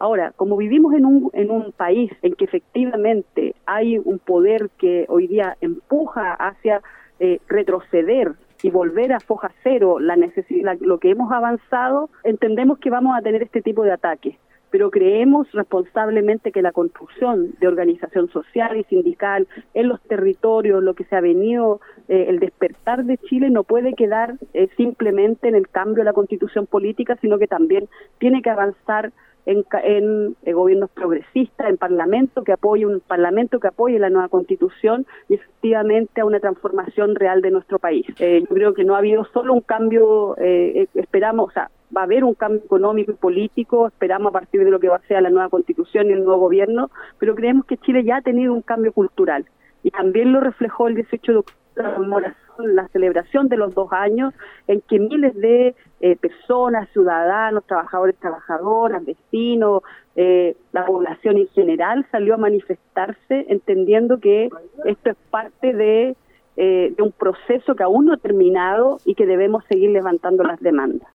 Ahora, como vivimos en un país en que efectivamente hay un poder que hoy día empuja hacia retroceder y volver a foja cero lo que hemos avanzado, entendemos que vamos a tener este tipo de ataques, pero creemos responsablemente que la construcción de organización social y sindical en los territorios, lo que se ha venido, el despertar de Chile no puede quedar simplemente en el cambio de la constitución política, sino que también tiene que avanzar en gobiernos progresistas, en un parlamento que apoye la nueva constitución y efectivamente a una transformación real de nuestro país. Yo creo que no ha habido solo un cambio, esperamos, o sea, va a haber un cambio económico y político, esperamos a partir de lo que va a ser la nueva constitución y el nuevo gobierno, pero creemos que Chile ya ha tenido un cambio cultural y también lo reflejó el 18 de octubre la celebración de los 2 años en que miles de personas, ciudadanos, trabajadores, trabajadoras, vecinos, la población en general salió a manifestarse entendiendo que esto es parte de un proceso que aún no ha terminado y que debemos seguir levantando las demandas.